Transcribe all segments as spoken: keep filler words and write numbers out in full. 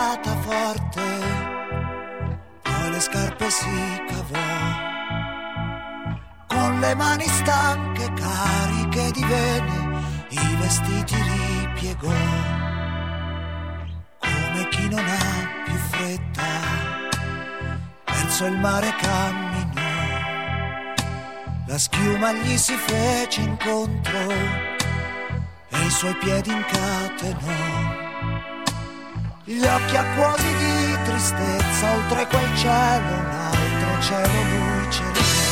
tirata forte, poi le scarpe si cavò, con le mani stanche cariche di vene, i vestiti ripiegò, come chi non ha più fretta, verso il mare camminò, la schiuma gli si fece incontro e i suoi piedi incatenò, gli occhi acquosi di tristezza, oltre quel cielo un altro cielo lui cercò.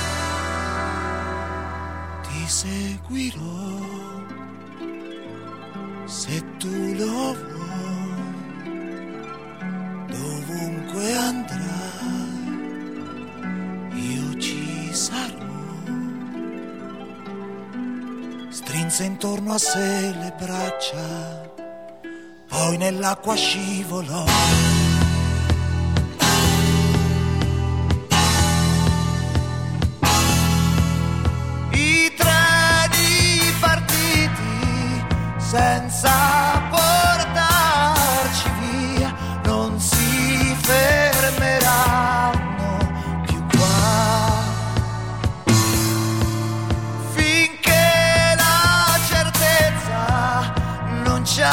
Ti seguirò se tu lo vuoi, dovunque andrai io ci sarò. Strinse intorno a sé le braccia, poi nell'acqua scivolò. I treni partiti senza portarci via non si fermeranno più qua, finché la certezza non ci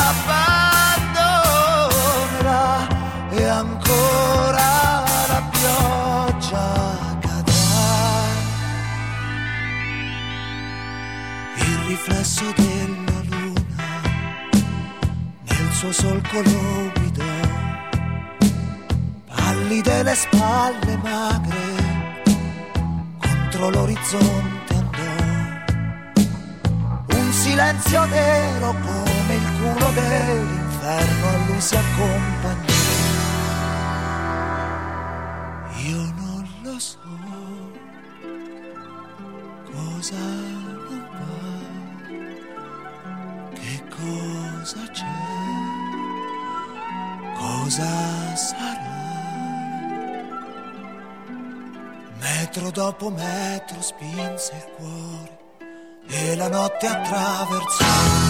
abbandonerà e ancora la pioggia cadrà. Il riflesso della luna nel suo solco lo guidò, pallide le spalle magre contro l'orizzonte andò, un silenzio nero come il culo dell'inferno a lui si accompagnò. Io non lo so cosa non va, che cosa c'è, cosa sarà. Metro dopo metro spinse il cuore e la notte attraversò.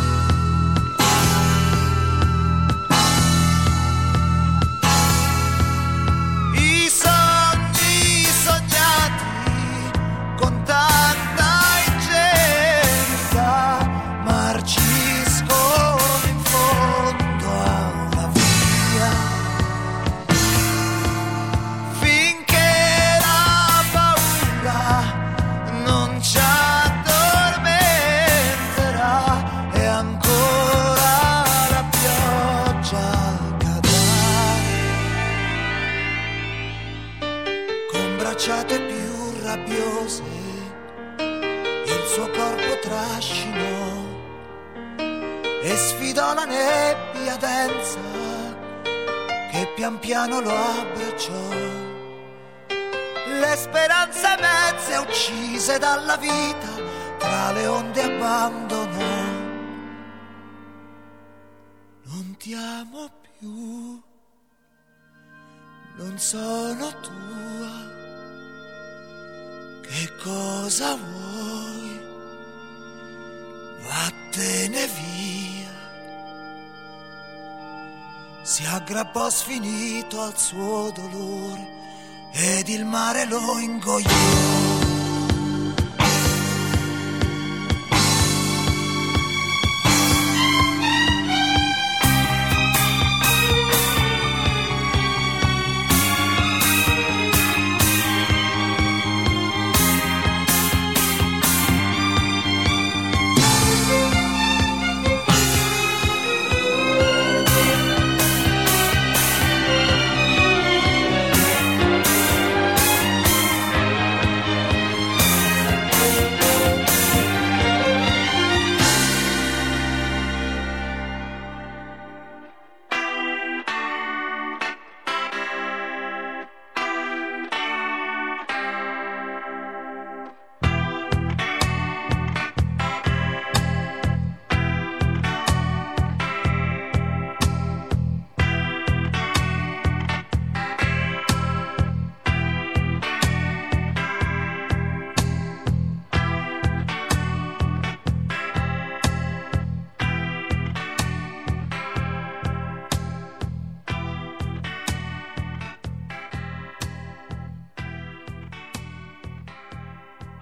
Più rabbiose il suo corpo trascinò e sfidò la nebbia densa che pian piano lo abbracciò. Le speranze mezze uccise dalla vita tra le onde abbandonò. Non ti amo più, non sono tua. Che cosa vuoi? Vattene via. Si aggrappò sfinito al suo dolore ed il mare lo ingoiò.